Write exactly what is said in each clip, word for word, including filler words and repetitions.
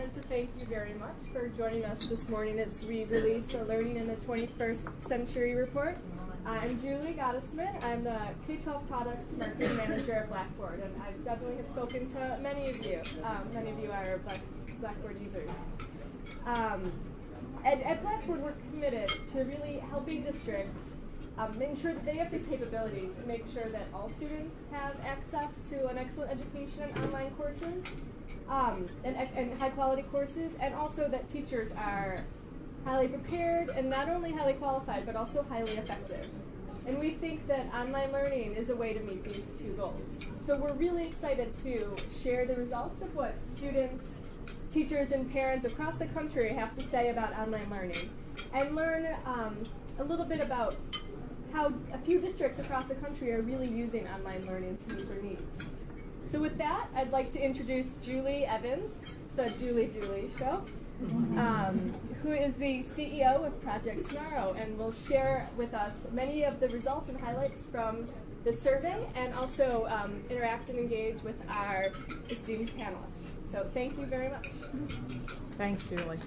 wanted to thank you very much for joining us this morning as we release the Learning in the twenty-first Century report. I'm Julie Gottesman. I'm the K twelve Product Marketing Manager at Blackboard, and I definitely have spoken to many of you. Um, many of you are Black, Blackboard users. Um, at, at Blackboard, we're committed to really helping districts um, make sure that they have the capability to make sure that all students have access to an excellent education and online courses, um, and, and high-quality courses, and also that teachers are highly prepared and not only highly qualified, but also highly effective. And we think that online learning is a way to meet these two goals. So we're really excited to share the results of what students, teachers, and parents across the country have to say about online learning, and learn um, a little bit about how a few districts across the country are really using online learning to meet their needs. So with that, I'd like to introduce Julie Evans. It's the Julie Julie Show. Um, who is the C E O of Project Tomorrow, and will share with us many of the results and highlights from the survey, and also um, interact and engage with our esteemed panelists. So thank you very much. Thanks, Julie.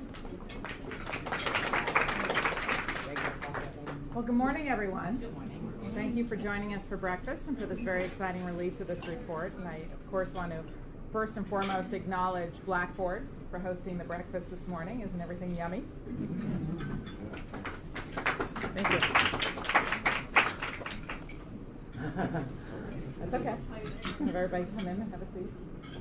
Well, good morning, everyone. Good morning. Thank you for joining us for breakfast and for this very exciting release of this report. And I, of course, want to first and foremost acknowledge Blackboard for hosting the breakfast this morning. Isn't everything yummy? Thank you. That's okay. Have everybody come in and have a seat.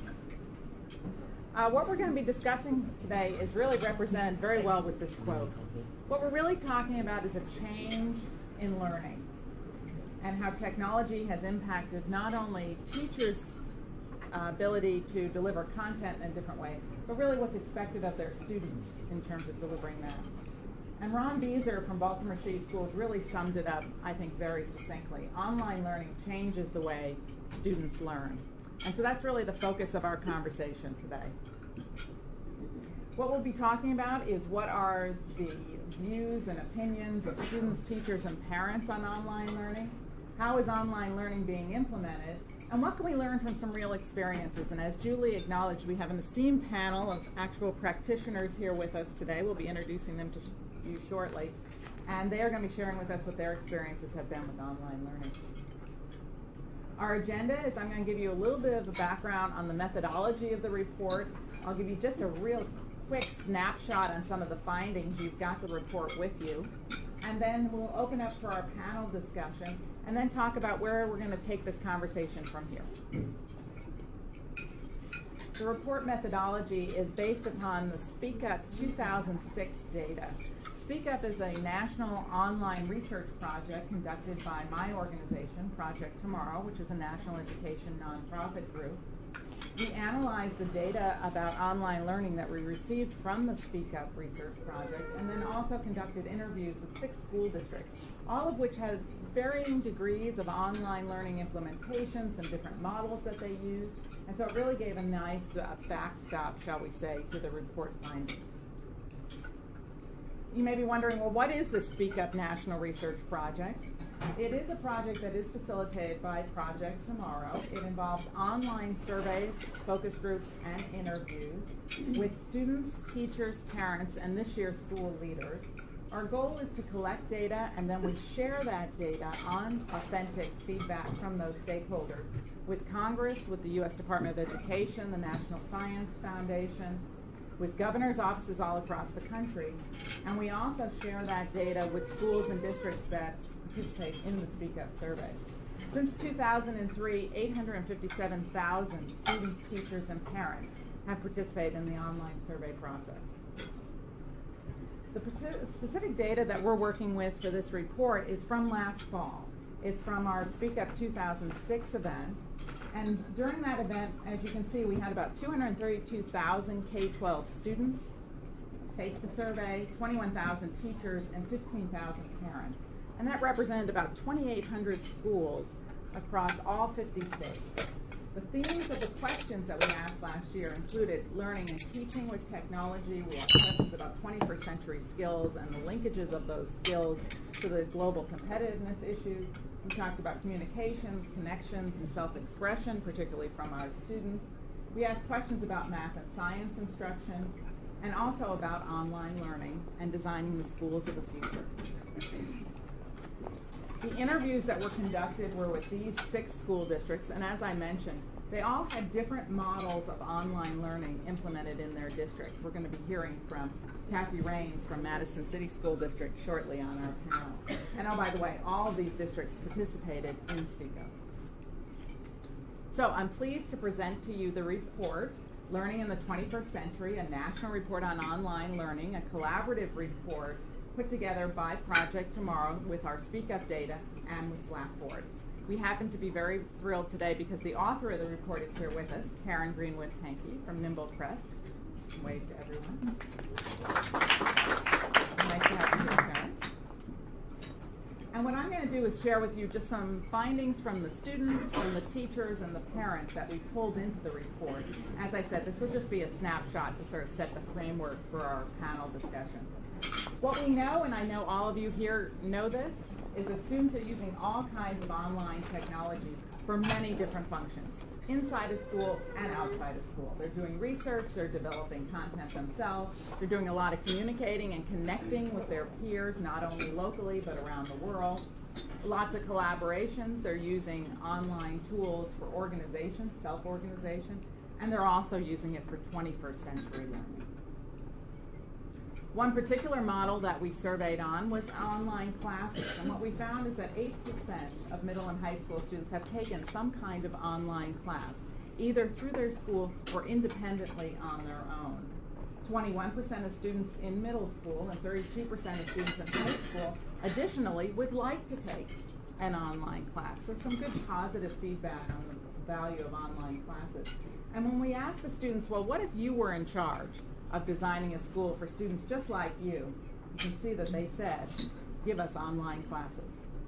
Uh, what we're going to be discussing today is really represented very well with this quote. What we're really talking about is a change in learning and how technology has impacted not only teachers' Uh, ability to deliver content in a different way, but really what's expected of their students in terms of delivering that. And Ron Beazer from Baltimore City Schools really summed it up, I think, very succinctly. Online learning changes the way students learn. And so that's really the focus of our conversation today. What we'll be talking about is what are the views and opinions of students, teachers, and parents on online learning. How is online learning being implemented? And what can we learn from some real experiences? And as Julie acknowledged, we have an esteemed panel of actual practitioners here with us today. We'll be introducing them to sh you shortly. And they are going to be sharing with us what their experiences have been with online learning. Our agenda is I'm going to give you a little bit of a background on the methodology of the report. I'll give you just a real quick snapshot on some of the findings. You've got the report with you. And then we'll open up for our panel discussion, and then talk about where we're going to take this conversation from here. The report methodology is based upon the Speak Up two thousand six data. Speak Up is a national online research project conducted by my organization, Project Tomorrow, which is a national education nonprofit group. We analyzed the data about online learning that we received from the Speak Up research project, and then also conducted interviews with six school districts, all of which had varying degrees of online learning implementations and different models that they used. And so it really gave a nice uh, backstop, shall we say, to the report findings. You may be wondering, well, what is the Speak Up National Research Project? It is a project that is facilitated by Project Tomorrow. It involves online surveys, focus groups, and interviews with students, teachers, parents, and this year's school leaders. Our goal is to collect data, and then we share that data on authentic feedback from those stakeholders with Congress, with the U S Department of Education, the National Science Foundation, with governors' offices all across the country. And we also share that data with schools and districts that participate in the Speak Up survey. Since two thousand three, eight hundred fifty-seven thousand students, teachers, and parents have participated in the online survey process. The specific data that we're working with for this report is from last fall. It's from our Speak Up two thousand six event. And during that event, as you can see, we had about two hundred thirty-two thousand K twelve students take the survey, twenty-one thousand teachers, and fifteen thousand parents. And that represented about twenty-eight hundred schools across all fifty states. The themes of the questions that we asked last year included learning and teaching with technology. We asked questions about twenty-first century skills and the linkages of those skills to the global competitiveness issues. We talked about communications, connections, and self-expression, particularly from our students. We asked questions about math and science instruction. and also about online learning and designing the schools of the future. The interviews that were conducted were with these six school districts, and as I mentioned, they all had different models of online learning implemented in their district. We're going to be hearing from Kathy Rains from Madison City School District shortly on our panel. And oh, by the way, all of these districts participated in Speak Up. So I'm pleased to present to you the report, Learning in the twenty-first Century, a national report on online learning, a collaborative report put together by Project Tomorrow with our Speak Up data and with Blackboard. We happen to be very thrilled today because the author of the report is here with us, Karen Greenwood Pankey from Nimble Press. Wave to everyone. Nice to have you here, Karen. And what I'm going to do is share with you just some findings from the students, from the teachers, and the parents that we pulled into the report. As I said, this will just be a snapshot to sort of set the framework for our panel discussion. What we know, and I know all of you here know this, is that students are using all kinds of online technologies for many different functions, inside of school and outside of school. They're doing research, they're developing content themselves, they're doing a lot of communicating and connecting with their peers, not only locally but around the world. Lots of collaborations, they're using online tools for organization, self-organization, and they're also using it for twenty-first century learning. One particular model that we surveyed on was online classes, and what we found is that eight percent of middle and high school students have taken some kind of online class, either through their school or independently on their own. twenty-one percent of students in middle school and thirty-two percent of students in high school, additionally, would like to take an online class. So some good positive feedback on the value of online classes. And when we asked the students, well, what if you were in charge of designing a school for students just like you, you can see that they said, give us online classes.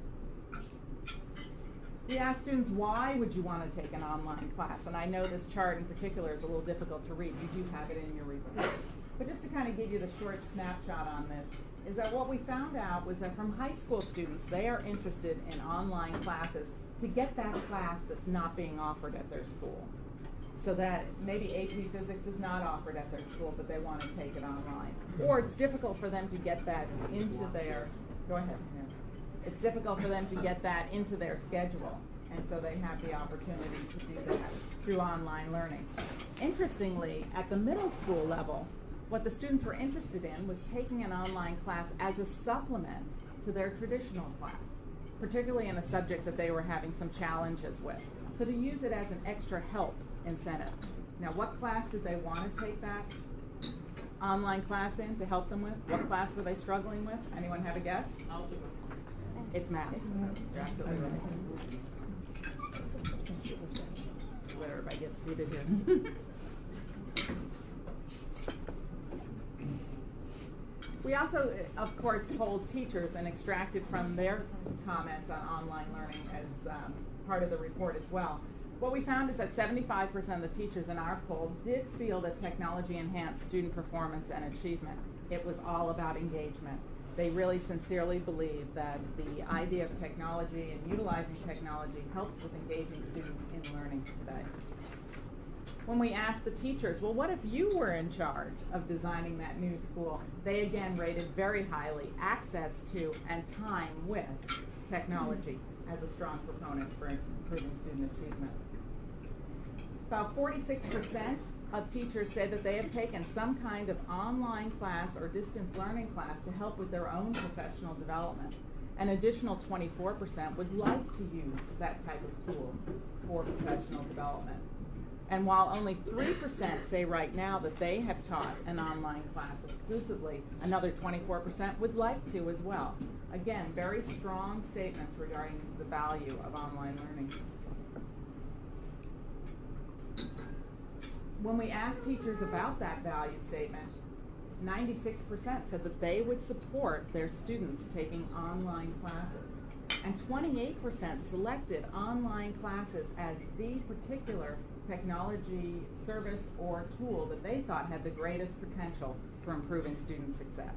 We asked students, why would you want to take an online class? And I know this chart in particular is a little difficult to read. You do have it in your report. But just to kind of give you the short snapshot on this, is that what we found out was that from high school students, they are interested in online classes to get that class that's not being offered at their school. So that maybe A P Physics is not offered at their school, but they want to take it online. Or it's difficult for them to get that into their, go ahead. Yeah. It's difficult for them to get that into their schedule. And so they have the opportunity to do that through online learning. Interestingly, at the middle school level, what the students were interested in was taking an online class as a supplement to their traditional class, particularly in a subject that they were having some challenges with. So to use it as an extra help incentive. Now, what class did they want to take that online class in to help them with? What class were they struggling with? Anyone have a guess? Algebra. It's math. You're absolutely right. Let everybody get seated here. We also, of course, polled teachers and extracted from their comments on online learning as um, part of the report as well. What we found is that seventy-five percent of the teachers in our poll did feel that technology enhanced student performance and achievement. It was all about engagement. They really sincerely believe that the idea of technology and utilizing technology helps with engaging students in learning today. When we asked the teachers, well, what if you were in charge of designing that new school? They again rated very highly access to and time with technology as a strong proponent for improving student achievement. About forty-six percent of teachers say that they have taken some kind of online class or distance learning class to help with their own professional development. An additional twenty-four percent would like to use that type of tool for professional development. And while only three percent say right now that they have taught an online class exclusively, another twenty-four percent would like to as well. Again, very strong statements regarding the value of online learning. When we asked teachers about that value statement, ninety-six percent said that they would support their students taking online classes. And twenty-eight percent selected online classes as the particular technology service or tool that they thought had the greatest potential for improving student success.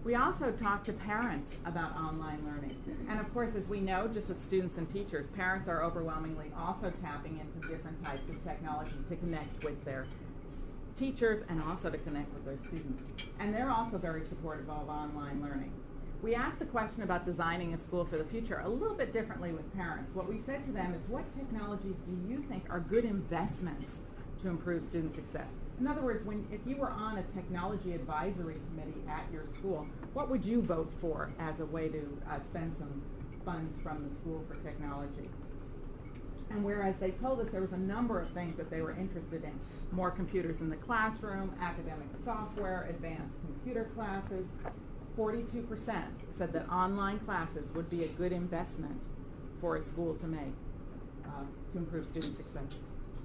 We also talk to parents about online learning. And of course, as we know, just with students and teachers, parents are overwhelmingly also tapping into different types of technology to connect with their teachers and also to connect with their students. And they're also very supportive of online learning. We asked the question about designing a school for the future a little bit differently with parents. What we said to them is, what technologies do you think are good investments to improve student success? In other words, when if you were on a technology advisory committee at your school, what would you vote for as a way to uh, spend some funds from the school for technology? And whereas they told us there was a number of things that they were interested in, more computers in the classroom, academic software, advanced computer classes, forty-two percent said that online classes would be a good investment for a school to make uh, to improve student success.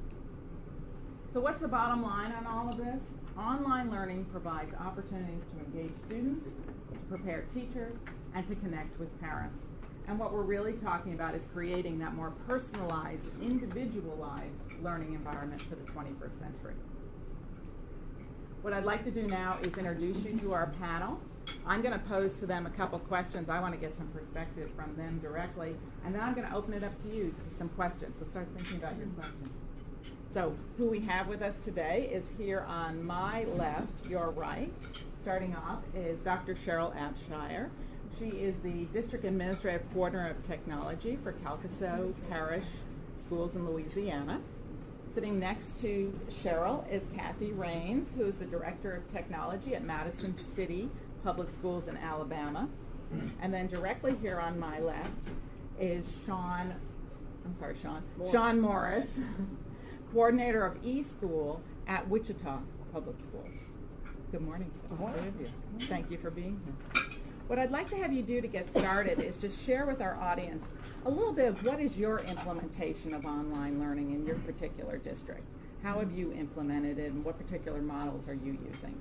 So what's the bottom line on all of this? Online learning provides opportunities to engage students, to prepare teachers, and to connect with parents. And what we're really talking about is creating that more personalized, individualized learning environment for the twenty-first century. What I'd like to do now is introduce you to our panel. I'm going to pose to them a couple questions. I want to get some perspective from them directly, and then I'm going to open it up to you to some questions. So start thinking about your questions. So who we have with us today is here on my left, your right. Starting off is Doctor Cheryl Abshire. She is the District Administrative Coordinator of Technology for Calcasieu Parish Schools in Louisiana. Sitting next to Cheryl is Kathy Rains, who is the Director of Technology at Madison City Public Schools in Alabama. And then directly here on my left is Sean, I'm sorry, Sean, Morris. Sean Morris, Coordinator of eSchool at Wichita Public Schools. Good morning to all three of you. Thank you for being here. What I'd like to have you do to get started is just share with our audience a little bit of what is your implementation of online learning in your particular district. How have you implemented it, and what particular models are you using?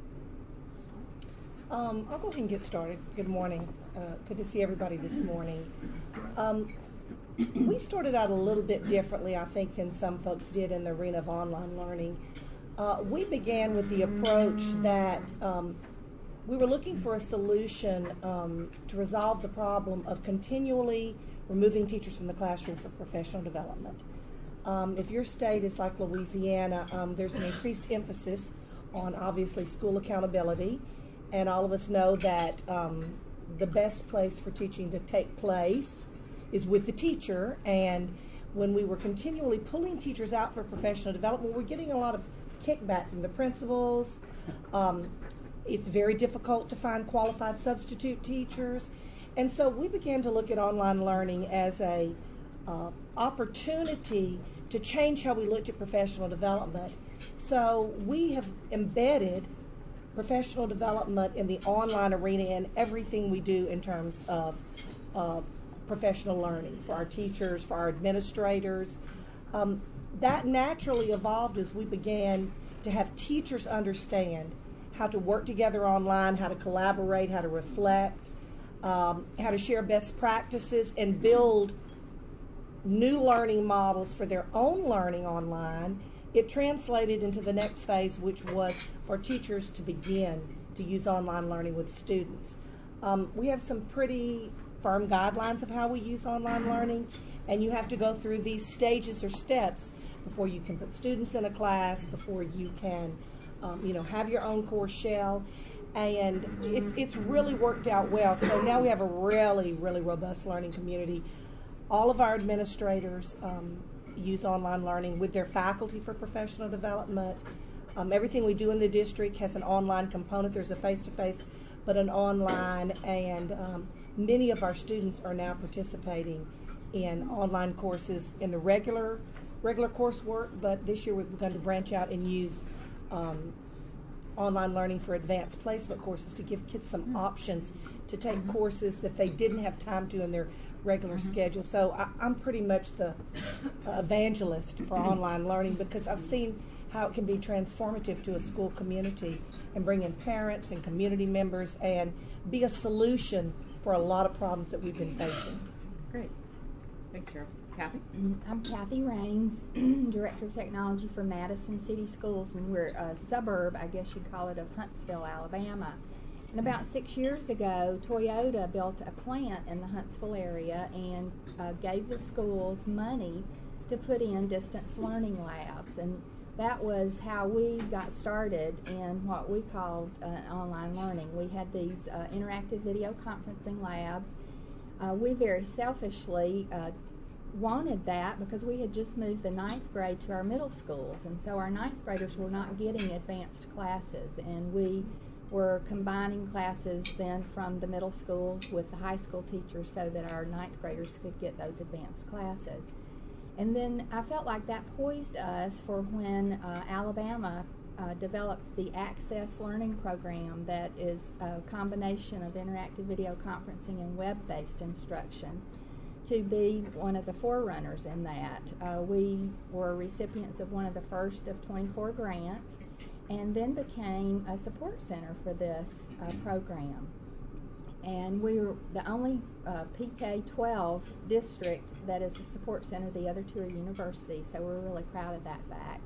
Um, I'll go ahead and get started. Good morning. Uh, good to see everybody this morning. Um, we started out a little bit differently, I think, than some folks did in the arena of online learning. Uh, we began with the approach that um, we were looking for a solution um, to resolve the problem of continually removing teachers from the classroom for professional development. Um, if your state is like Louisiana, um, there's an increased emphasis on, obviously, school accountability. And all of us know that um, the best place for teaching to take place is with the teacher. And when we were continually pulling teachers out for professional development, we're getting a lot of kickback from the principals. Um, it's very difficult to find qualified substitute teachers. And so we began to look at online learning as a uh, opportunity to change how we looked at professional development. So we have embedded professional development in the online arena and everything we do in terms of uh, professional learning for our teachers, for our administrators. Um, that naturally evolved as we began to have teachers understand how to work together online, how to collaborate, how to reflect, um, how to share best practices and build new learning models for their own learning online. It translated into the next phase, which was for teachers to begin to use online learning with students. Um, we have some pretty firm guidelines of how we use online learning, and you have to go through these stages or steps before you can put students in a class, before you can um, you know, have your own course shell. And it's, it's really worked out well. So now we have a really, really robust learning community. All of our administrators um, use online learning with their faculty for professional development. Um, everything we do in the district has an online component. There's a face-to-face, but an online, and um, many of our students are now participating in online courses in the regular regular coursework, but this year we've begun to branch out and use um, online learning for advanced placement courses to give kids some options to take mm-hmm. courses that they didn't have time to in their regular mm-hmm. schedule. So I, I'm pretty much the uh, evangelist for online learning, because I've seen how it can be transformative to a school community and bring in parents and community members and be a solution for a lot of problems that we've been facing. Great. Thanks, Cheryl. Kathy? I'm Kathy Rains, Director of Technology for Madison City Schools, and we're a suburb, I guess you'd call it, of Huntsville, Alabama. And about six years ago, Toyota built a plant in the Huntsville area and uh, gave the schools money to put in distance learning labs. And that was how we got started in what we called uh, online learning. We had these uh, interactive video conferencing labs. Uh, we very selfishly uh, wanted that because we had just moved the ninth grade to our middle schools, and so our ninth graders were not getting advanced classes, and we were combining classes then from the middle schools with the high school teachers so that our ninth graders could get those advanced classes. And then I felt like that poised us for when uh, Alabama uh, developed the Access Learning Program, that is a combination of interactive video conferencing and web-based instruction, to be one of the forerunners in that. Uh, we were recipients of one of the first of twenty-four grants, and then became a support center for this uh, program. And we were the only uh, P K twelve district that is a support center. The other two are universities, so we're really proud of that fact.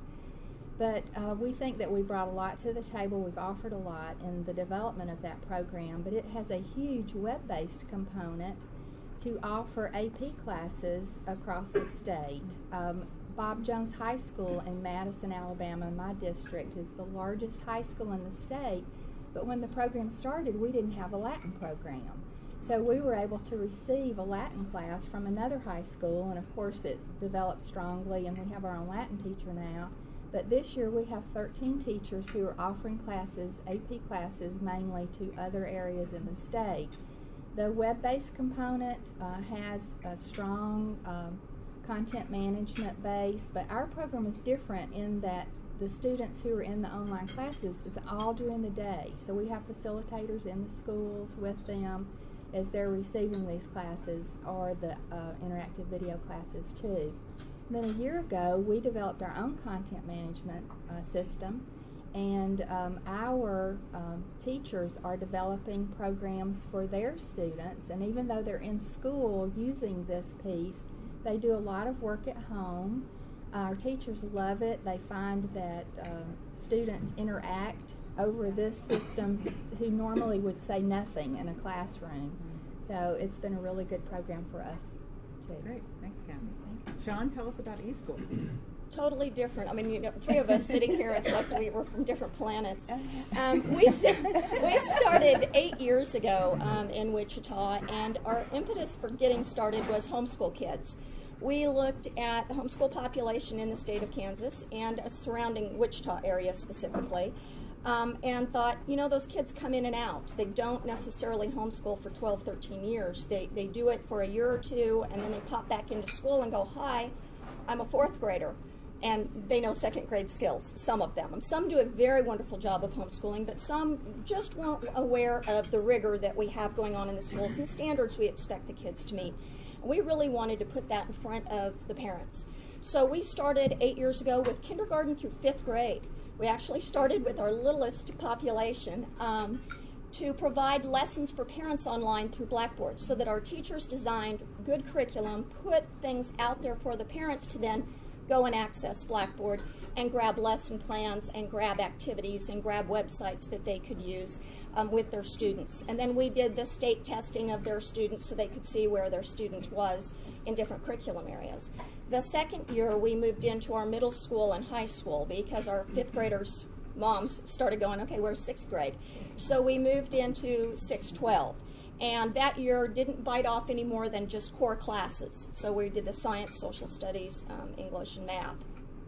But uh, we think that we brought a lot to the table. We've offered a lot in the development of that program, but it has a huge web-based component to offer A P classes across the state. Um, Bob Jones High School in Madison, Alabama, my district, is the largest high school in the state, but when the program started, we didn't have a Latin program. So we were able to receive a Latin class from another high school, and of course it developed strongly, and we have our own Latin teacher now. But this year we have thirteen teachers who are offering classes, A P classes, mainly to other areas in the state. The web-based component uh, has a strong um, content management base, but our program is different in that the students who are in the online classes is all during the day. So we have facilitators in the schools with them as they're receiving these classes, or the uh, interactive video classes too. And then a year ago, we developed our own content management uh, system, and um, our um, teachers are developing programs for their students, and even though they're in school using this piece, they do a lot of work at home. Our teachers love it. They find that uh, students interact over this system who normally would say nothing in a classroom. So it's been a really good program for us too. Great, thanks, Kathy. Sean, tell us about eSchool. Totally different. I mean, you know, three of us sitting here, it's like we were from different planets. Um, we, we started eight years ago um, in Wichita, and our impetus for getting started was homeschool kids. We looked at the homeschool population in the state of Kansas and a surrounding Wichita area specifically, um, and thought, you know, those kids come in and out. They don't necessarily homeschool for twelve, thirteen years. They, they do it for a year or two, and then they pop back into school and go, hi, I'm a fourth grader. And they know second grade skills, some of them. And some do a very wonderful job of homeschooling, but some just weren't aware of the rigor that we have going on in the schools and the standards we expect the kids to meet. And we really wanted to put that in front of the parents. So we started eight years ago with kindergarten through fifth grade. We actually started with our littlest population um, to provide lessons for parents online through Blackboard, so that our teachers designed good curriculum, put things out there for the parents to then go and access Blackboard and grab lesson plans and grab activities and grab websites that they could use um, with their students. And then we did the state testing of their students so they could see where their student was in different curriculum areas. The second year we moved into our middle school and high school because our fifth graders' moms started going, okay, where's sixth grade? So we moved into six twelve. And that year didn't bite off any more than just core classes. So we did the science, social studies, um, English, and math.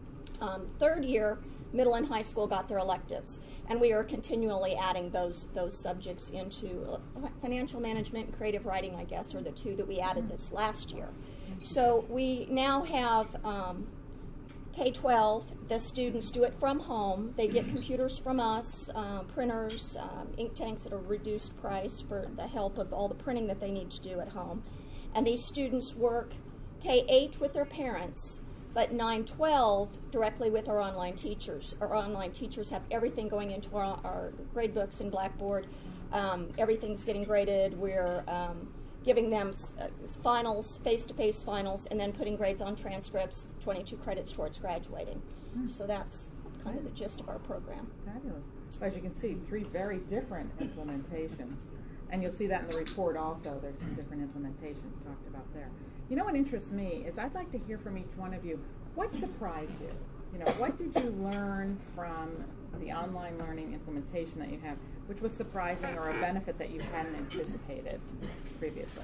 Um, third year, middle and high school got their electives. And we are continually adding those, those subjects into uh, financial management and creative writing, I guess, are the two that we added this last year. So we now have um, K twelve, the students do it from home. They get computers from us, um, printers, um, ink tanks at a reduced price for the help of all the printing that they need to do at home. And these students work K eight with their parents, but nine twelve directly with our online teachers. Our online teachers have everything going into our, our grade books and Blackboard. Um, everything's getting graded. We're um, giving them uh, finals, face-to-face finals, and then putting grades on transcripts, twenty-two credits towards graduating. Mm. So that's kind of the gist of our program. Fabulous. As you can see, three very different implementations. And you'll see that in the report also. There's some different implementations talked about there. You know what interests me is I'd like to hear from each one of you, what surprised you? You know, what did you learn from the online learning implementation that you have, which was surprising or a benefit that you hadn't anticipated previously?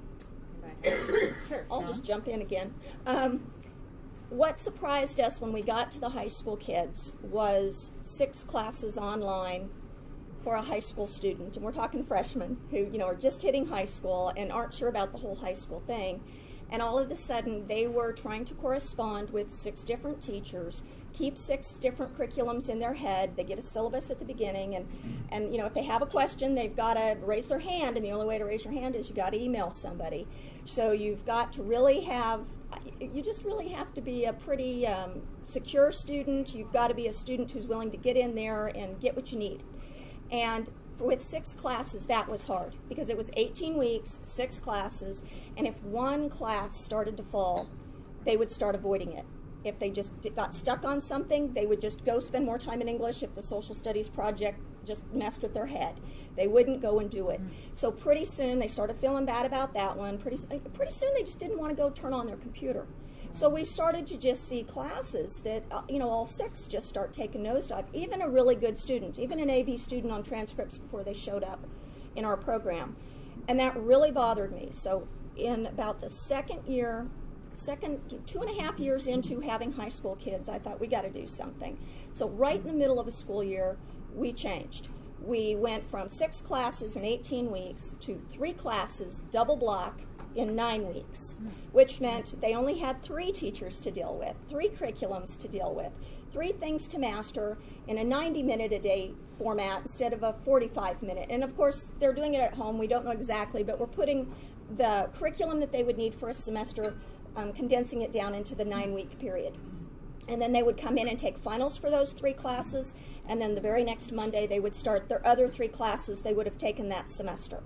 Anybody? Sure. I'll Sean? just jump in again. Um, what surprised us when we got to the high school kids was six classes online for a high school student, and we're talking freshmen who, you know, are just hitting high school and aren't sure about the whole high school thing. And all of a sudden, they were trying to correspond with six different teachers, keep six different curriculums in their head. They get a syllabus at the beginning, and, and you know, if they have a question, they've got to raise their hand, and the only way to raise your hand is you got to email somebody. So you've got to really have, you just really have to be a pretty um, secure student. You've got to be a student who's willing to get in there and get what you need. And with six classes, that was hard because it was eighteen weeks, six classes, and if one class started to fall, they would start avoiding it. If they just got stuck on something, they would just go spend more time in English. If the social studies project just messed with their head, they wouldn't go and do it. So pretty soon they started feeling bad about that one. Pretty, pretty soon they just didn't want to go turn on their computer. So we started to just see classes that, uh, you know, all six just start taking nosedive. Even a really good student, even an A V student on transcripts before they showed up in our program. And that really bothered me. So in about the second year, second, two and a half years into having high school kids, I thought we got to do something. So right in the middle of a school year, we changed. We went from six classes in eighteen weeks to three classes, double block, in nine weeks, which meant they only had three teachers to deal with, three curriculums to deal with, three things to master in a ninety minute a day format instead of a forty-five minute. And of course, they're doing it at home. We don't know exactly, but we're putting the curriculum that they would need for a semester, um, condensing it down into the nine week period. And then they would come in and take finals for those three classes, and then the very next Monday they would start their other three classes they would have taken that semester.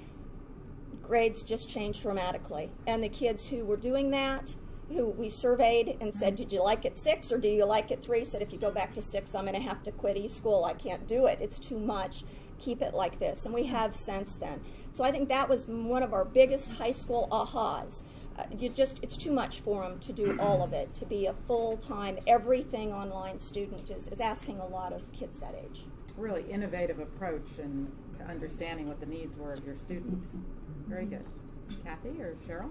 Grades just changed dramatically. And the kids who were doing that, who we surveyed and said, did you like it six or do you like it three, said, if you go back to six, I'm going to have to quit e-school. I can't do it. It's too much. Keep it like this. And we have since then. So I think that was one of our biggest high school ahas. Uh, you just, it's too much for them to do all of it. To be a full-time, everything online student is, is asking a lot of kids that age. Really innovative approach and to understanding what the needs were of your students. Very good. Kathy or Cheryl?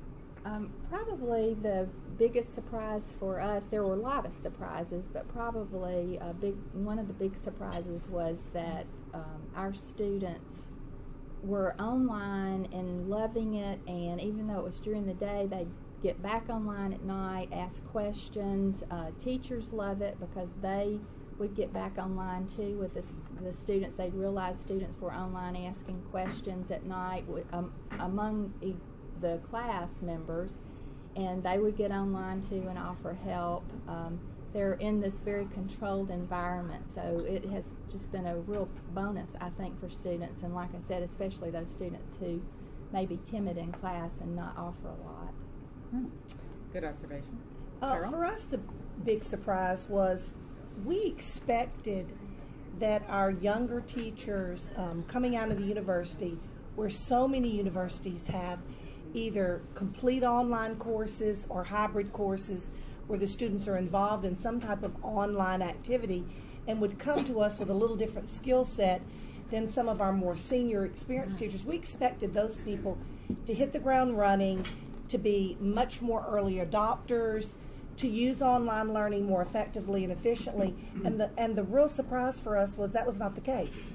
Um, probably the biggest surprise for us, there were a lot of surprises, but probably a big, one of the big surprises was that um, our students were online and loving it, and even though it was during the day, they'd get back online at night, ask questions. Uh, teachers love it because they would get back online too with the, the students. They'd realize students were online asking questions at night with, um, among e the class members, and they would get online too and offer help. Um, they're in this very controlled environment, so it has just been a real bonus, I think, for students, and like I said, especially those students who may be timid in class and not offer a lot. Hmm. Good observation. Uh, Cheryl? for us, the big surprise was we expected that our younger teachers um, coming out of the university, where so many universities have either complete online courses or hybrid courses where the students are involved in some type of online activity and would come to us with a little different skill set than some of our more senior experienced teachers. We expected those people to hit the ground running, to be much more early adopters, to use online learning more effectively and efficiently, and the and the real surprise for us was that was not the case.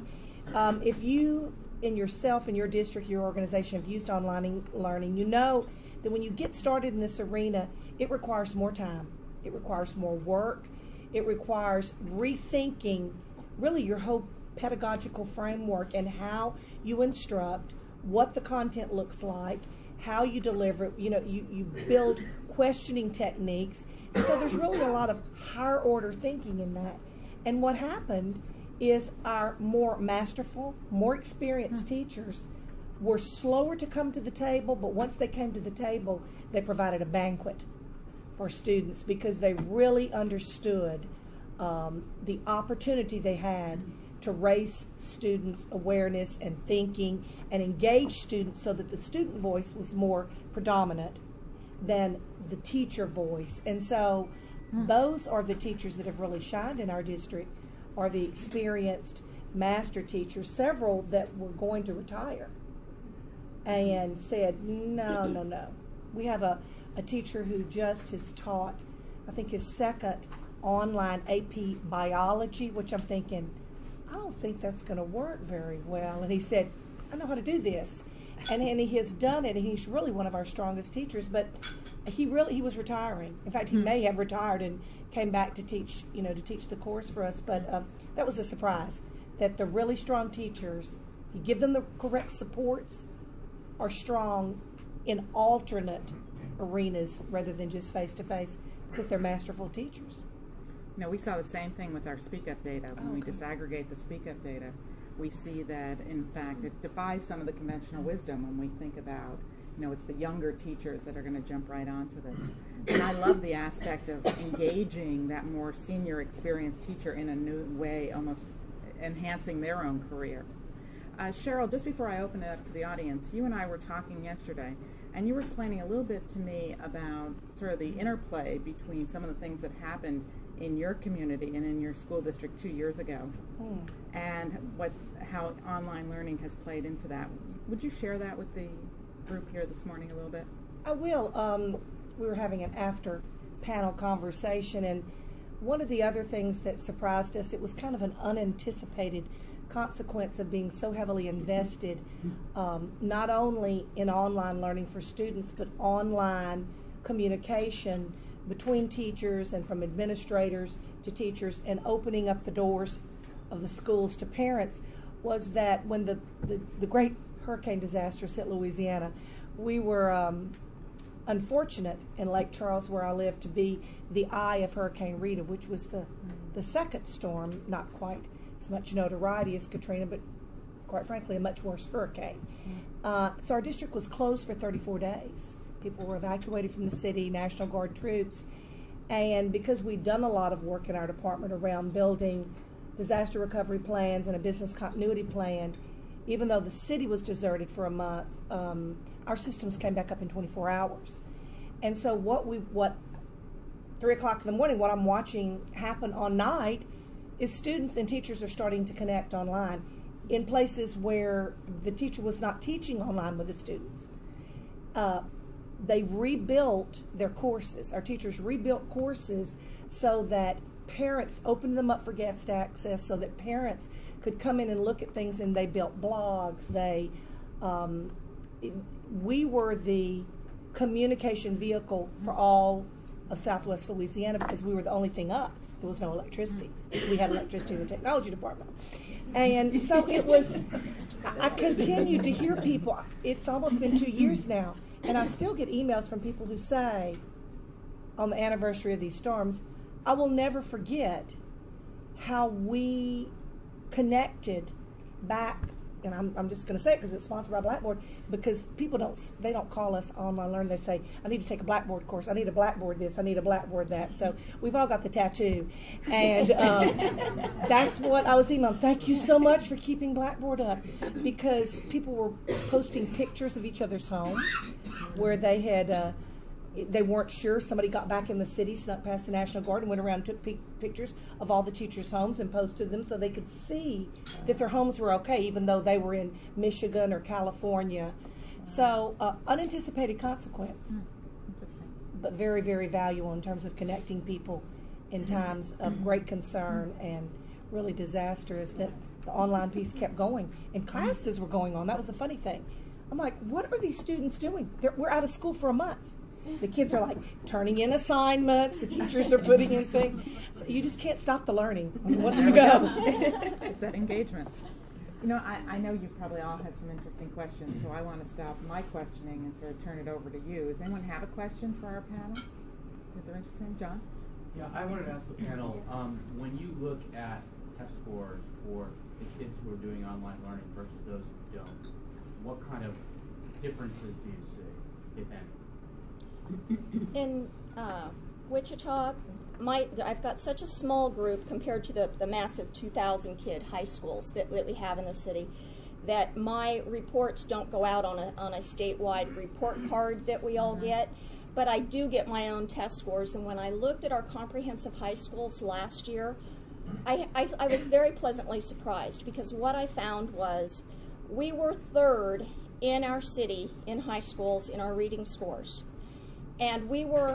Um, if you, in yourself, in your district, your organization have used online learning, you know that when you get started in this arena, it requires more time, it requires more work, it requires rethinking really your whole pedagogical framework and how you instruct, what the content looks like, how you deliver it. You know, you, you build questioning techniques. And so there's really a lot of higher order thinking in that. And what happened is our more masterful, more experienced teachers were slower to come to the table, but once they came to the table, they provided a banquet for students because they really understood um, the opportunity they had to raise students' awareness and thinking and engage students so that the student voice was more predominant than the teacher voice. And so those are the teachers that have really shined in our district, are the experienced master teachers, several that were going to retire and said, no, no, no. We have a, a teacher who just has taught, I think, his second online A P biology, which I'm thinking, I don't think that's going to work very well. And he said, I know how to do this. And, and he has done it, and he's really one of our strongest teachers, but he really, he was retiring. In fact, he mm-hmm. may have retired and came back to teach, you know, to teach the course for us, but um, that was a surprise, that the really strong teachers, you give them the correct supports, are strong in alternate arenas rather than just face-to-face, because they're masterful teachers. You know, we saw the same thing with our Speak Up data. When oh, we okay. disaggregate the Speak Up data, we see that, in fact, it defies some of the conventional wisdom when we think about, you know, it's the younger teachers that are going to jump right onto this. And I love the aspect of engaging that more senior experienced teacher in a new way, almost enhancing their own career. Uh, Cheryl, just before I open it up to the audience, you and I were talking yesterday, and you were explaining a little bit to me about sort of the interplay between some of the things that happened in your community and in your school district two years ago, mm. and what how online learning has played into that. Would you share that with the group here this morning a little bit? I will. Um, we were having an after panel conversation, and one of the other things that surprised us, it was kind of an unanticipated consequence of being so heavily invested, um, not only in online learning for students, but online communication between teachers and from administrators to teachers, and opening up the doors of the schools to parents, was that when the, the, the great hurricane disaster hit Louisiana, we were um, unfortunate in Lake Charles, where I live, to be the eye of Hurricane Rita, which was the, the second storm, not quite as much notoriety as Katrina, but quite frankly a much worse hurricane. Uh, so our district was closed for thirty-four days. People were evacuated from the city, National Guard troops, and because we'd done a lot of work in our department around building disaster recovery plans and a business continuity plan, even though the city was deserted for a month, um, our systems came back up in twenty-four hours. And so what we, what, three o'clock in the morning, what I'm watching happen on night is students and teachers are starting to connect online in places where the teacher was not teaching online with the students. Uh, they rebuilt their courses. Our teachers rebuilt courses so that parents opened them up for guest access, so that parents could come in and look at things, and they built blogs. They, um, it, we were the communication vehicle for all of Southwest Louisiana because we were the only thing up. There was no electricity. We had electricity in the technology department. And so it was, I continued to hear people, it's almost been two years now, and I still get emails from people who say, on the anniversary of these storms, I will never forget how we connected back, and I'm, I'm just going to say it because it's sponsored by Blackboard, because people don't, they don't call us online learning. They say, I need to take a Blackboard course. I need a Blackboard this. I need a Blackboard that. So we've all got the tattoo. And um, that's what I was emailing. Thank you so much for keeping Blackboard up, because people were posting pictures of each other's homes where they had, uh, they weren't sure. Somebody got back in the city, snuck past the National Guard, and went around and took p- pictures of all the teachers' homes and posted them so they could see that their homes were okay, even though they were in Michigan or California. So, uh, unanticipated consequence, Interesting. but very, very valuable in terms of connecting people in times of great concern and really disaster, is that the online piece kept going. And classes were going on. That was the funny thing. I'm like, what are these students doing? They're, we're out of school for a month. The kids are like turning in assignments. The teachers are putting in things. So you just can't stop the learning. It wants to go. It's that engagement. You know, I, I know you probably all have some interesting questions, so I want to stop my questioning and sort of turn it over to you. Does anyone have a question for our panel that they're interested in? John? Yeah, I wanted to ask the panel, um, when you look at test scores for the kids who are doing online learning versus those who don't, what kind of differences do you see, if any? In uh, Wichita, my I've got such a small group compared to the, the massive two thousand kid high schools that, that we have in the city, that my reports don't go out on a, on a statewide report card that we all get, but I do get my own test scores. And when I looked at our comprehensive high schools last year, I, I, I was very pleasantly surprised, because what I found was we were third in our city in high schools in our reading scores. And we were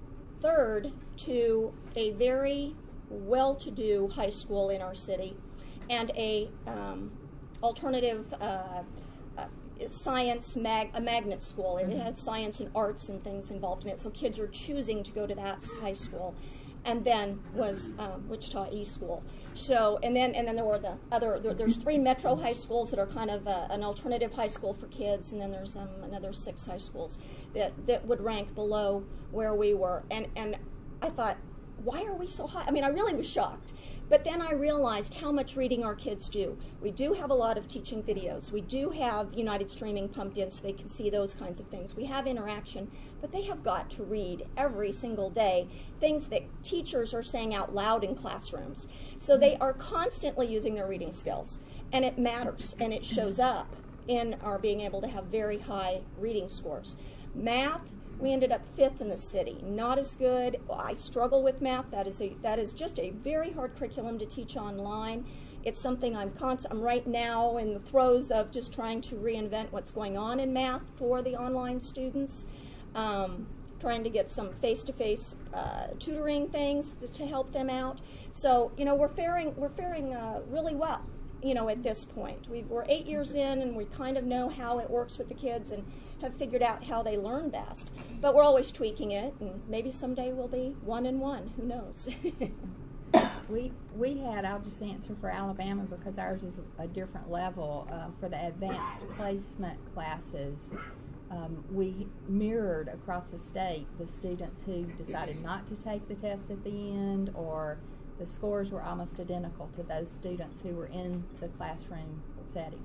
third to a very well-to-do high school in our city and a um, alternative uh, uh, science mag a magnet school. It had science and arts and things involved in it, so kids are choosing to go to that high school. And then was um, Wichita East School. So, and then and then there were the other. There, there's three metro high schools that are kind of uh, an alternative high school for kids, and then there's um, another six high schools that that would rank below where we were. And and I thought, why are we so high? I mean, I really was shocked. But then I realized how much reading our kids do. We do have a lot of teaching videos. We do have United Streaming pumped in so they can see those kinds of things. We have interaction, but they have got to read every single day things that teachers are saying out loud in classrooms. So they are constantly using their reading skills, and it matters, and it shows up in our being able to have very high reading scores. Math, we ended up fifth in the city. Not as good. I struggle with math. That is a that is just a very hard curriculum to teach online. It's something I'm const I'm right now in the throes of just trying to reinvent what's going on in math for the online students. Um, trying to get some face-to-face uh, tutoring things to help them out. So you know we're faring we're faring uh, really well. You know at this point we we're eight years in, and we kind of know how it works with the kids and have figured out how they learn best. But we're always tweaking it, and maybe someday we'll be one and one. Who knows? we we had, I'll just answer for Alabama because ours is a different level. Uh, for the advanced placement classes, um, we mirrored across the state the students who decided not to take the test at the end, or the scores were almost identical to those students who were in the classroom setting.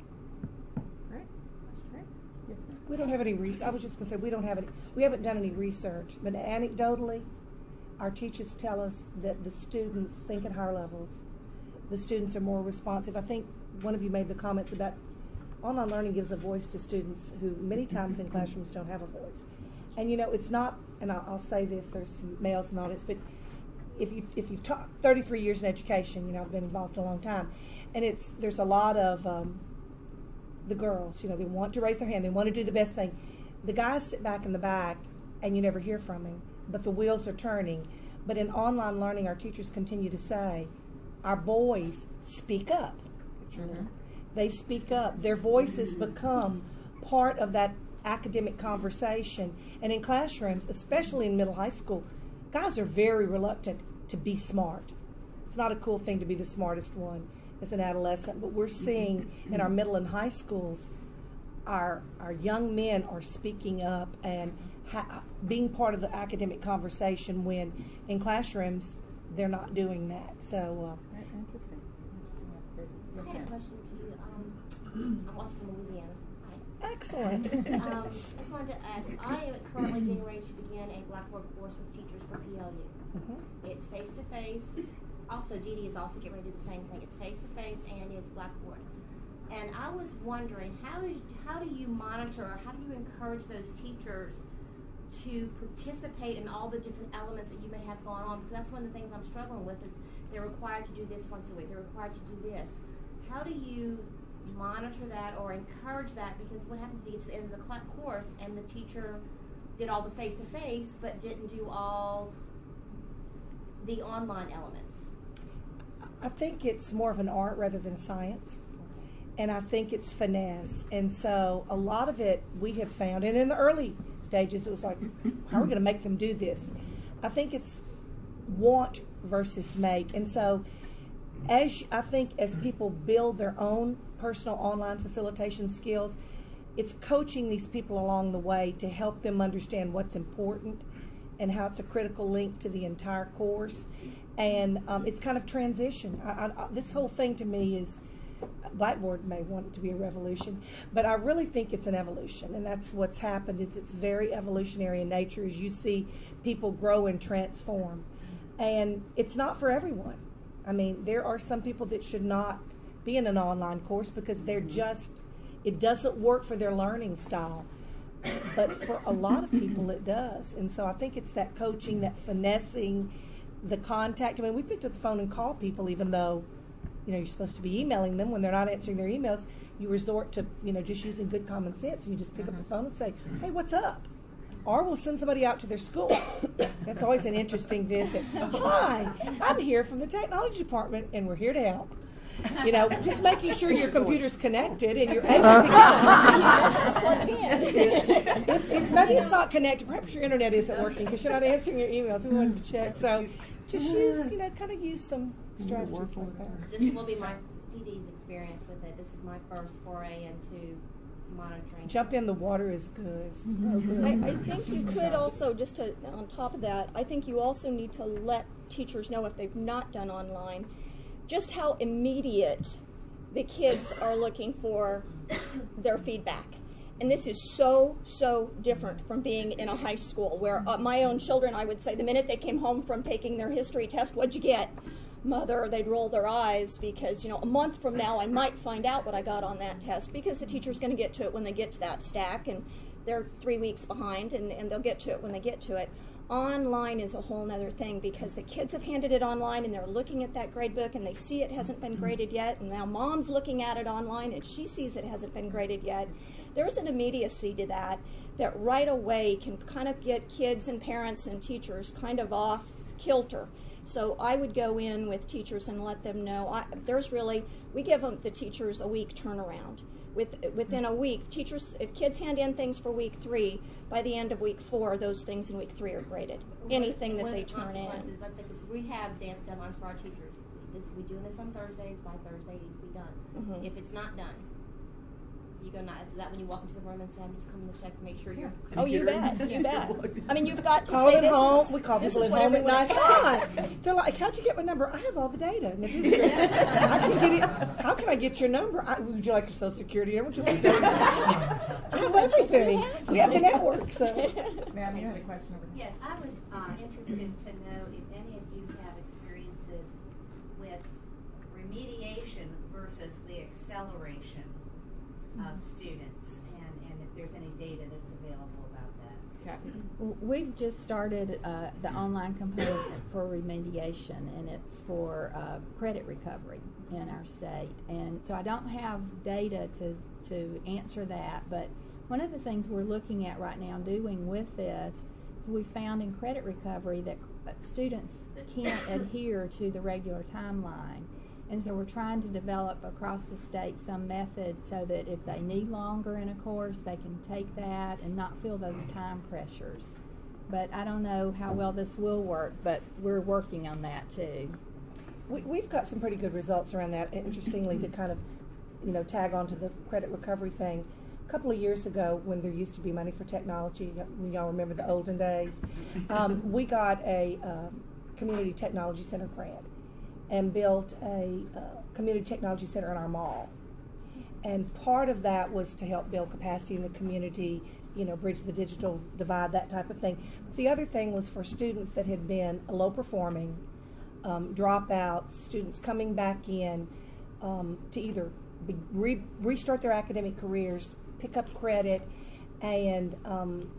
We don't have any research. I was just going to say we don't have any. We haven't done any research, but anecdotally, our teachers tell us that the students think at higher levels. The students are more responsive. I think one of you made the comments about online learning gives a voice to students who many times in classrooms don't have a voice. And you know, it's not. And I'll, I'll say this: there's some males in the audience, but if you if you've taught thirty-three years in education, you know, I've been involved a long time, and it's there's a lot of um, the girls, you know, they want to raise their hand, they want to do the best thing. The guys sit back in the back and you never hear from him, but the wheels are turning. But in online learning, our teachers continue to say, our boys speak up. Mm-hmm. They speak up. Their voices become part of that academic conversation. And in classrooms, especially in middle high school, guys are very reluctant to be smart. It's not a cool thing to be the smartest one as an adolescent, but we're seeing in our middle and high schools, our our young men are speaking up and ha being part of the academic conversation when in classrooms they're not doing that. So, uh, interesting. I had a question to you. Um, I'm also from Louisiana. Hi. excellent. um, I just wanted to ask. I am currently getting ready to begin a Blackboard course with teachers for P L U. Mm-hmm. It's face to face. Also, G D is also getting ready to do the same thing. It's face-to-face and it's Blackboard. And I was wondering, how do, how do you monitor, or how do you encourage those teachers to participate in all the different elements that you may have going on? Because that's one of the things I'm struggling with is they're required to do this once a week. They're required to do this. How do you monitor that or encourage that? Because what happens if you get to the end of the course and the teacher did all the face-to-face but didn't do all the online elements? I think it's more of an art rather than science, and I think it's finesse. And so a lot of it we have found, and in the early stages it was like, how are we going to make them do this? I think it's want versus make. And so as I think as people build their own personal online facilitation skills, it's coaching these people along the way to help them understand what's important and how it's a critical link to the entire course. And um, it's kind of transition. I, I, this whole thing to me is, Blackboard may want it to be a revolution, but I really think it's an evolution, and that's what's happened. It's, it's very evolutionary in nature as you see people grow and transform. And it's not for everyone. I mean, there are some people that should not be in an online course because they're just, it doesn't work for their learning style. But for a lot of people it does. And so I think it's that coaching, that finessing, the contact. I mean, we picked up the phone and called people even though, you know, you're supposed to be emailing them. When they're not answering their emails, you resort to, you know, just using good common sense, and you just pick mm-hmm. up the phone and say, hey, what's up? Or we'll send somebody out to their school. That's always an interesting visit. Hi, I'm here from the technology department, and we're here to help. You know, just making sure your computer's connected and you're able to get it. if, if maybe it's not connected, perhaps your internet isn't working because you're not answering your emails. We wanted to check. So just use, you know, kind of use some strategies like that. This will be my D D's experience with it. This is my first foray into monitoring. Jump in the water is good. So good. I, I think you could also, just to, on top of that, I think you also need to let teachers know if they've not done online, just how immediate the kids are looking for their feedback. And this is so, so different from being in a high school where uh, my own children, I would say, the minute they came home from taking their history test, what'd you get? Mother, they'd roll their eyes because, you know, a month from now I might find out what I got on that test because the teacher's going to get to it when they get to that stack, and they're three weeks behind, and, and they'll get to it when they get to it. Online is a whole nother thing because the kids have handed it online and they're looking at that grade book and they see it hasn't been graded yet, and now mom's looking at it online and she sees it hasn't been graded yet. There's an immediacy to that that right away can kind of get kids and parents and teachers kind of off kilter. So I would go in with teachers and let them know, I, there's really, we give them, the teachers, a week turnaround. With, within a week, teachers, if kids hand in things for week three, by the end of week four, those things in week three are graded. Anything that they turn in. Let's say this, we have deadlines for our teachers. This, we do this on Thursdays. By Thursday, it needs to be done. Mm-hmm. If it's not done, you go not. Is that when you walk into the room and say, "I'm just coming to check to make sure you're"? Oh, you bet, you bet. I mean, you've got to call say it this home. is we call this people is at what home at everyone night. expects. They're like, "How'd you get my number? I have all the data in the history. I can get it. How can I get your number? I, would you like your social security number? Would you like your I have everything. We have the network." So, ma'am, you had a question over here. Yes, I was uh, interested to know if any of you have experiences with remediation versus the acceleration of students, and, and if there's any data that's available about that. Kathy? We've just started uh, the online component for remediation, and it's for uh, credit recovery in our state. And so I don't have data to, to answer that, but one of the things we're looking at right now doing with this is we found in credit recovery that students can't adhere to the regular timeline. And so we're trying to develop across the state some method so that if they need longer in a course, they can take that and not feel those time pressures. But I don't know how well this will work, but we're working on that too. we, we've got some pretty good results around that. Interestingly, to kind of, you know, tag onto the credit recovery thing. A couple of years ago, when there used to be money for technology, when y'all remember the olden days, um, we got a um, community technology center grant and built a uh, community technology center in our mall. And part of that was to help build capacity in the community, you know, bridge the digital divide, that type of thing. But the other thing was for students that had been low performing, um, dropouts, students coming back in um, to either be, re, restart their academic careers, pick up credit, and um,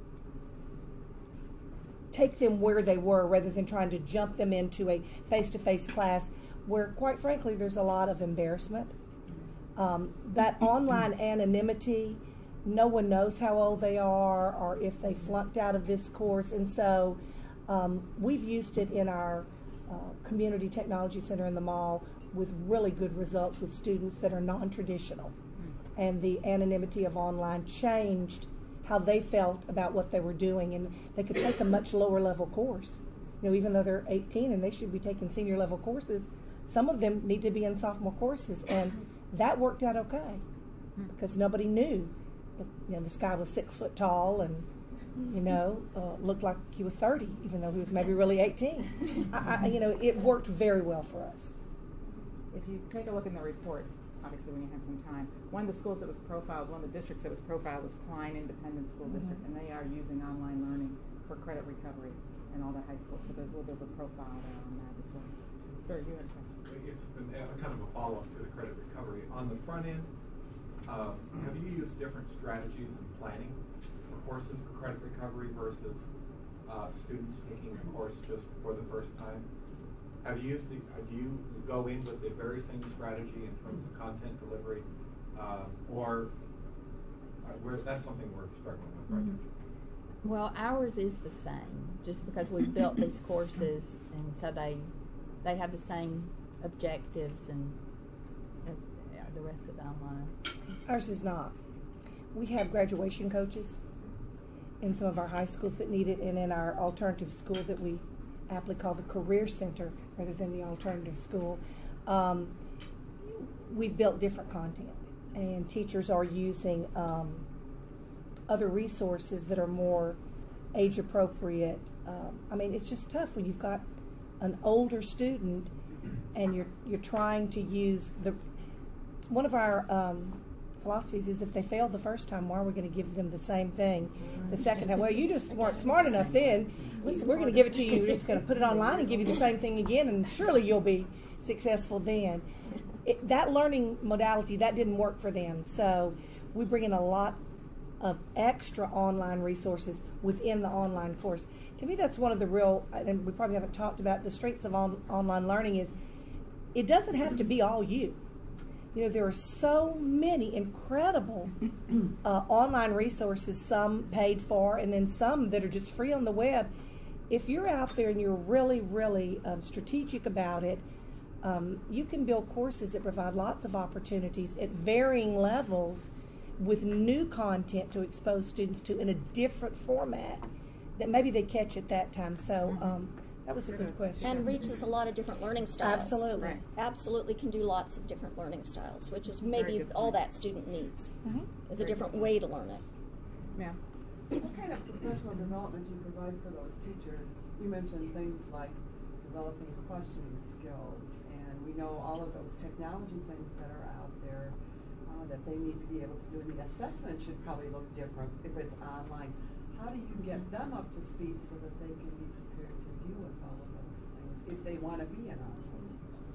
take them where they were rather than trying to jump them into a face-to-face class where, quite frankly, there's a lot of embarrassment. Um, that online anonymity, no one knows how old they are or if they flunked out of this course, and so um, we've used it in our uh, community technology center in the mall with really good results with students that are non-traditional. And the anonymity of online changed how they felt about what they were doing, and they could take a much lower level course. You know, even though they're eighteen and they should be taking senior level courses, some of them need to be in sophomore courses, and that worked out okay because nobody knew that, you know, this guy was six foot tall and, you know, uh, looked like he was thirty, even though he was maybe really eighteen. I, I, you know, it worked very well for us. If you take a look in the report, obviously when you have some time, one of the schools that was profiled, one of the districts that was profiled was Klein Independent School mm-hmm. District, and they are using online learning for credit recovery. and all the high schools. So there's a little bit of a profile there on that as well. Sir, you had a question? It's been a, kind of a follow-up to the credit recovery. On the front end, uh, have you used different strategies in planning for courses for credit recovery versus uh, students taking a course just for the first time? Have you used the, uh, do you go in with the very same strategy in terms of content delivery, uh, or uh, we're, that's something we're struggling with right now? Well, ours is the same, just because we've built these courses, and so they they have the same objectives and as yeah, the rest of the online. Ours is not. We have graduation coaches in some of our high schools that need it, and in our alternative school that we aptly call the Career Center rather than the alternative school. Um, we've built different content, and teachers are using um, other resources that are more age appropriate. Um, I mean, it's just tough when you've got an older student and you're you're trying to use the. One of our um, philosophies is if they failed the first time, why are we going to give them the same thing the second time? Well, you just weren't smart enough then. Listen, we're going to give it to you. We're just going to put it online and give you the same thing again, and surely you'll be successful then. It, that learning modality, that didn't work for them. So we bring in a lot of extra online resources within the online course. To me, that's one of the real, and we probably haven't talked about, the strengths of on, online learning is it doesn't have to be all you. You know, there are so many incredible uh, online resources, some paid for, and then some that are just free on the web. If you're out there and you're really, really um, strategic about it, um, you can build courses that provide lots of opportunities at varying levels with new content to expose students to in a different format that maybe they catch at that time. So um, that was a good question. And reaches a lot of different learning styles. Absolutely. Right. Absolutely can do lots of different learning styles, which is maybe all that student needs, Mm-hmm. is a different way to learn it. Yeah. What kind of professional development do you provide for those teachers? You mentioned things like developing questioning skills, and we know all of those technology things that are out there uh, that they need to be able to do. And the assessment should probably look different if it's online. How do you get them up to speed so that they can be prepared to deal with all of those things if they want to be an online?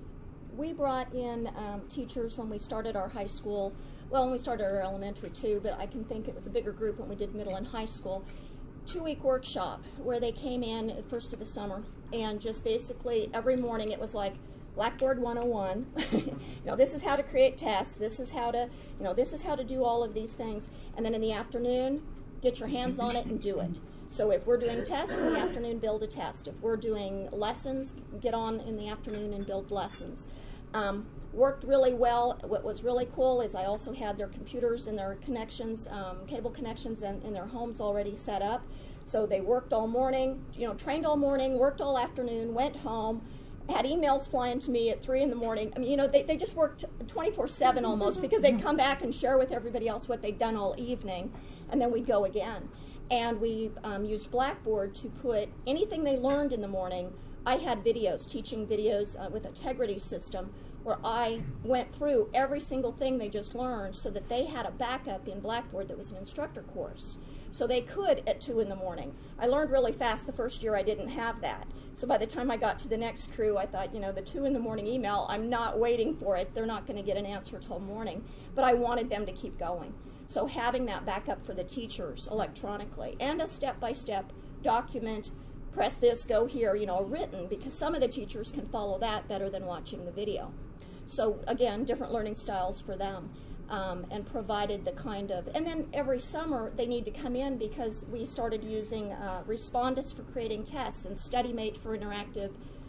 We brought in um, teachers when we started our high school, well, when we started our elementary too, but I can think it was a bigger group when we did middle and high school. Two-week workshop where they came in at the first of the summer, and just basically every morning it was like Blackboard one oh one. You know, this is how to create tests. This is how to, you know, this is how to do all of these things. And then in the afternoon, get your hands on it and do it. So if we're doing tests in the afternoon, build a test. If we're doing lessons, get on in the afternoon and build lessons. Um, worked really well. What was really cool is I also had their computers and their connections, um, cable connections in, in their homes already set up. So they worked all morning, you know, trained all morning, worked all afternoon, went home, had emails flying to me at three in the morning. I mean, you know, they, they just worked twenty-four seven almost, because they'd come back and share with everybody else what they'd done all evening, and then we'd go again. And we um, used Blackboard to put anything they learned in the morning. I had videos, teaching videos uh, with Integrity System, where I went through every single thing they just learned so that they had a backup in Blackboard that was an instructor course. So they could at two in the morning. I learned really fast the first year. I didn't have that. So by the time I got to the next crew, I thought, you know, the two in the morning email, I'm not waiting for it. They're not going to get an answer till morning. But I wanted them to keep going. So having that backup for the teachers electronically, and a step-by-step document, press this, go here, you know, written, because some of the teachers can follow that better than watching the video. So again, different learning styles for them. Um, and provided the kind of, and then every summer they need to come in because we started using uh, Respondus for creating tests and StudyMate for interactive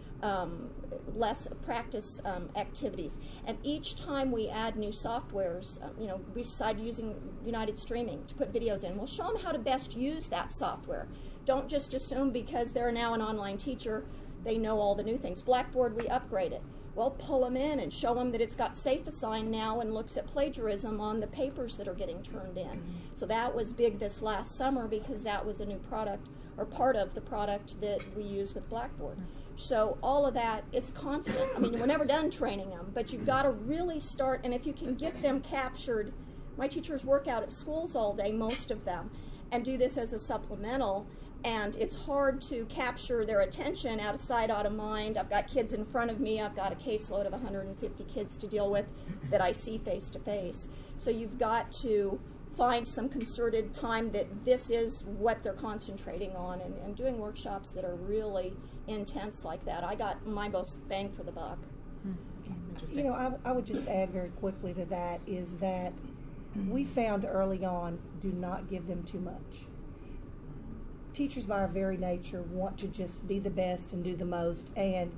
um, less practice um, activities. And each time we add new softwares, um, you know, we decide using United Streaming to put videos in. We'll show them how to best use that software. Don't just assume because they're now an online teacher, they know all the new things. Blackboard, we upgrade it. Well, pull them in and show them that it's got Safe Assign now and looks at plagiarism on the papers that are getting turned in. So that was big this last summer because that was a new product, or part of the product that we use with Blackboard. So all of that, it's constant. I mean, we're never done training them, but you've got to really start, and if you can get them captured, my teachers work out at schools all day, most of them, and do this as a supplemental, and it's hard to capture their attention out of sight, out of mind. I've got kids in front of me. I've got a caseload of one hundred fifty kids to deal with that I see face to face. So you've got to find some concerted time that this is what they're concentrating on, and, and doing workshops that are really intense like that. I got my most bang for the buck. You know, I, I would just add very quickly to that is that we found early on, do not give them too much. Teachers by our very nature want to just be the best and do the most, and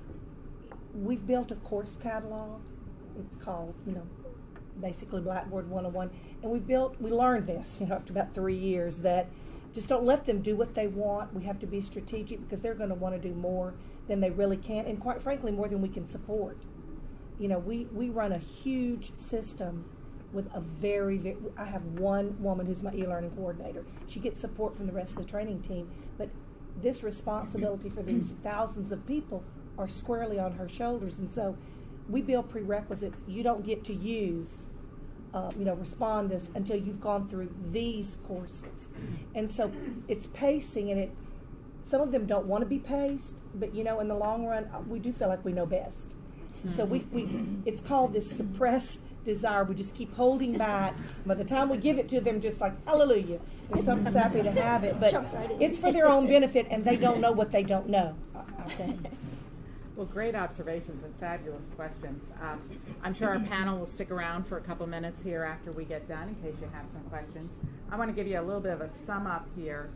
we've built a course catalog. It's called, you know, basically Blackboard one oh one, and we built, we learned this, you know, after about three years, that just don't let them do what they want. We have to be strategic because they're going to want to do more than they really can, and quite frankly, more than we can support. You know, we, we run a huge system with a very, very, I have one woman who's my e-learning coordinator. She gets support from the rest of the training team, but this responsibility for these thousands of people are squarely on her shoulders, and so we build prerequisites. You don't get to use, uh, you know, Respondus until you've gone through these courses. And so it's pacing, and it, some of them don't want to be paced, but, you know, in the long run, we do feel like we know best. So we, we it's called this suppressed desire. We just keep holding back. By the time we give it to them, just like, hallelujah, they're so happy to have it. But it's for their own benefit, and they don't know what they don't know, I think. Well, great observations and fabulous questions. Um, I'm sure our panel will stick around for a couple minutes here after we get done in case you have some questions. I want to give you a little bit of a sum up here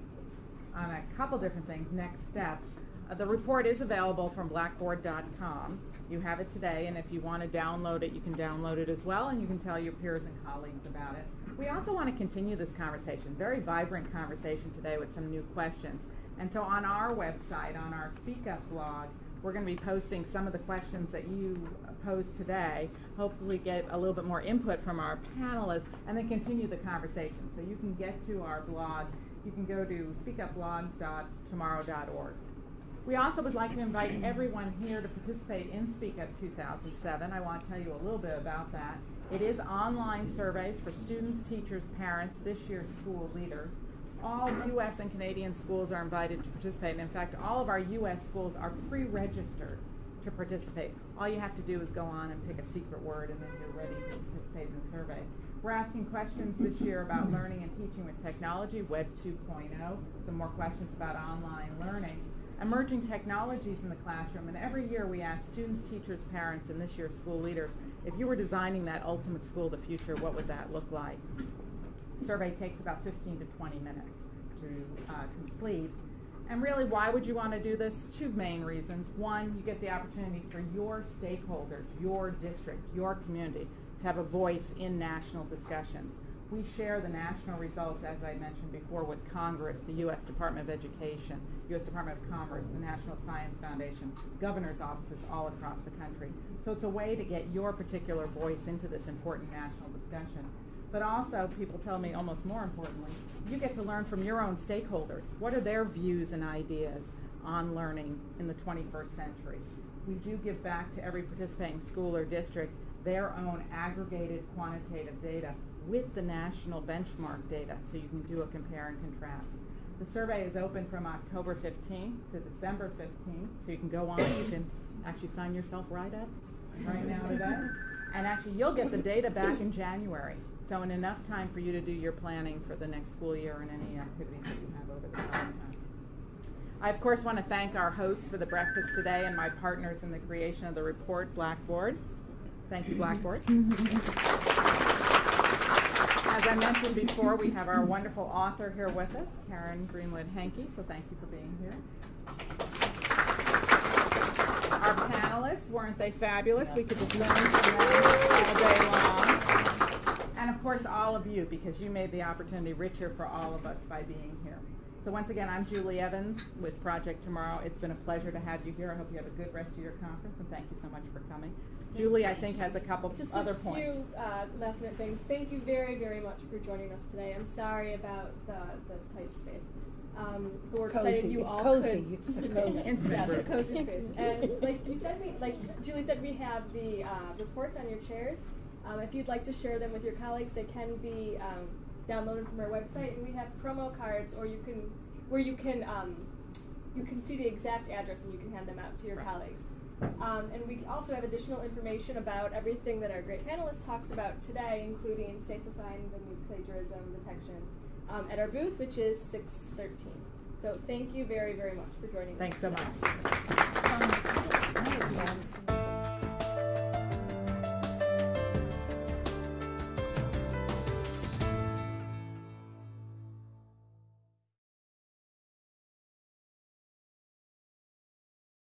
on a couple different things, next steps. Uh, the report is available from blackboard dot com. You have it today, and if you want to download it, you can download it as well, and you can tell your peers and colleagues about it. We also want to continue this conversation, very vibrant conversation today with some new questions. And so on our website, on our Speak Up blog, we're going to be posting some of the questions that you posed today, hopefully get a little bit more input from our panelists, and then continue the conversation. So you can get to our blog. You can go to speak up blog dot tomorrow dot org. We also would like to invite everyone here to participate in Speak Up two thousand seven. I want to tell you a little bit about that. It is online surveys for students, teachers, parents, this year's school leaders. All U S and Canadian schools are invited to participate. And in fact, all of our U S schools are pre-registered to participate. All you have to do is go on and pick a secret word, and then you're ready to participate in the survey. We're asking questions this year about learning and teaching with technology, Web two point oh, some more questions about online learning, emerging technologies in the classroom, and every year we ask students, teachers, parents, and this year's school leaders, if you were designing that ultimate school of the future, what would that look like? The survey takes about fifteen to twenty minutes to uh, complete. And really, why would you want to do this? Two main reasons. One, you get the opportunity for your stakeholders, your district, your community, to have a voice in national discussions. We share the national results, as I mentioned before, with Congress, the U S Department of Education, U S Department of Commerce, the National Science Foundation, governor's offices all across the country. So it's a way to get your particular voice into this important national discussion. But also, people tell me, almost more importantly, you get to learn from your own stakeholders. What are their views and ideas on learning in the twenty-first century? We do give back to every participating school or district their own aggregated quantitative data with the national benchmark data, so you can do a compare and contrast. The survey is open from October fifteenth to December fifteenth, so you can go on, you can actually sign yourself right up right now today, and actually you'll get the data back in January, so in enough time for you to do your planning for the next school year and any activities that you have over the summertime. I, of course, want to thank our hosts for the breakfast today and my partners in the creation of the report, Blackboard. Thank you, Blackboard. As I mentioned before, we have our wonderful author here with us, Karen Greenwood Henke, so thank you for being here. Our panelists, weren't they fabulous? We could just learn from them all day long. And of course, all of you, because you made the opportunity richer for all of us by being here. So once again, I'm Julie Evans with Project Tomorrow. It's been a pleasure to have you here. I hope you have a good rest of your conference, and thank you so much for coming. Julie, I think, has a couple Just other a points. few uh, last minute things. Thank you very, very much for joining us today. I'm sorry about the, the tight space. Um, but we're Cozy. excited you It's all cozy. could. It's a cozy. Intimate Yes, a group. cozy space. And like you said, we like Julie said, we have the uh, reports on your chairs. Um, if you'd like to share them with your colleagues, they can be um, downloaded from our website, and we have promo cards, or you can where you can um, you can see the exact address and you can hand them out to your Right. colleagues. Um, and we also have additional information about everything that our great panelists talked about today, including safe assigned and plagiarism detection, um, at our booth, which is six thirteen. So thank you very, very much for joining Thanks us. so today. much.